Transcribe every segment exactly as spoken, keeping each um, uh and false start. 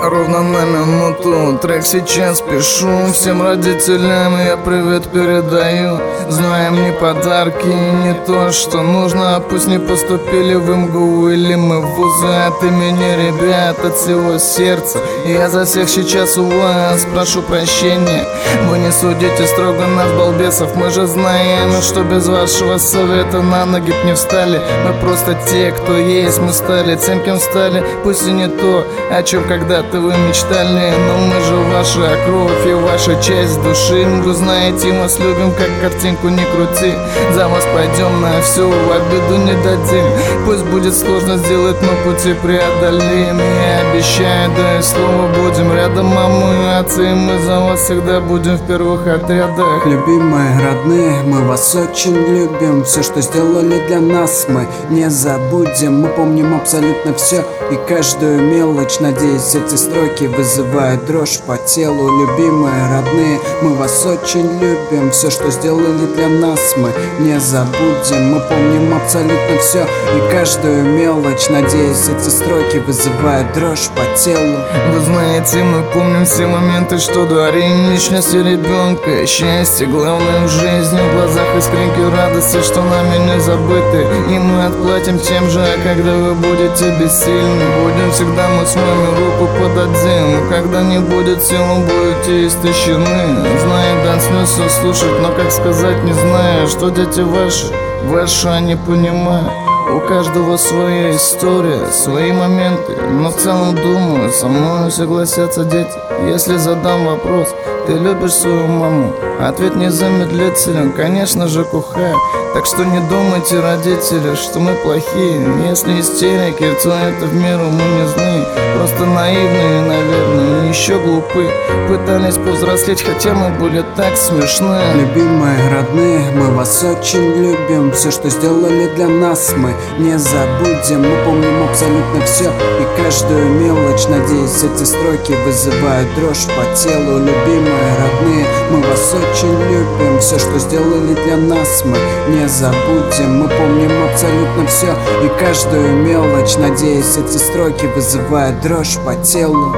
Ровно на минуту трек сейчас пишу. Всем родителям я привет передаю. Знаем, не подарки и не то, что нужно. Пусть не поступили в МГУ или мы в вузы. От имени ребят, от всего сердца я за всех сейчас у вас прошу прощения. Вы не судите строго нас, балбесов. Мы же знаем, что без вашего совета на ноги б не встали. Мы просто те, кто есть. Мы стали тем, кем стали. Пусть и не то, о чем когда-то вы мечтали, но мы же ваша кровь и ваша часть души. Вы знаете, мы вас любим, как картинку не крути. За вас пойдем на все, в обиду не дадим. Пусть будет сложно сделать, но пути преодолим. Я обещаю, да и слово, будем рядом, маму и отцы. Мы за вас всегда будем в первых отрядах. Любимые, родные, мы вас очень любим. Все, что сделали для нас, мы не забудем. Мы помним абсолютно все и каждую мелочь. Надеюсь, эти строки вызывают дрожь по телу. Любимые, родные, мы вас очень любим. Все, что сделали для нас, мы не забудем. Мы помним абсолютно все и каждую мелочь. Надеюсь, эти строки вызывают дрожь по телу. Вы знаете, мы помним все моменты, что дарим личности ребенка. Счастье главное в жизни, в глазах искренки радости, что нами не забыты. И мы отплатим тем же, когда вы будете бессильны. Будем всегда мы с вами руку подадим. Когда не будет сил, будете истощены. Знаю, дан смысл слушать, но как сказать не знаю, что дети ваши, ваши они понимают. У каждого своя история, свои моменты, но в целом думаю, со мной согласятся дети. Если задам вопрос, ты любишь свою маму? Ответ незамедлителен, конечно же, кухая. Так что не думайте, родители, что мы плохие. Если истерики, то это в меру мы не знаем. Просто наивные, наверное, и еще глупы. Пытались повзрослеть, хотя мы были так смешны. Любимые, родные, мы вас очень любим. Все, что сделали для нас, мы не забудем. Мы помним абсолютно все и каждую мелочь. Надеюсь, эти строки вызывают дрожь по телу. Любимые, родные, мы вас очень любим. Все, что сделали для нас, мы не забудем. Мы помним абсолютно все и каждую мелочь. Надеюсь, эти строки вызывают дрожь по телу.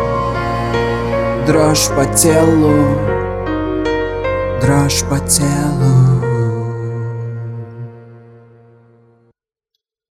Дрожь по телу. Дрожь по телу.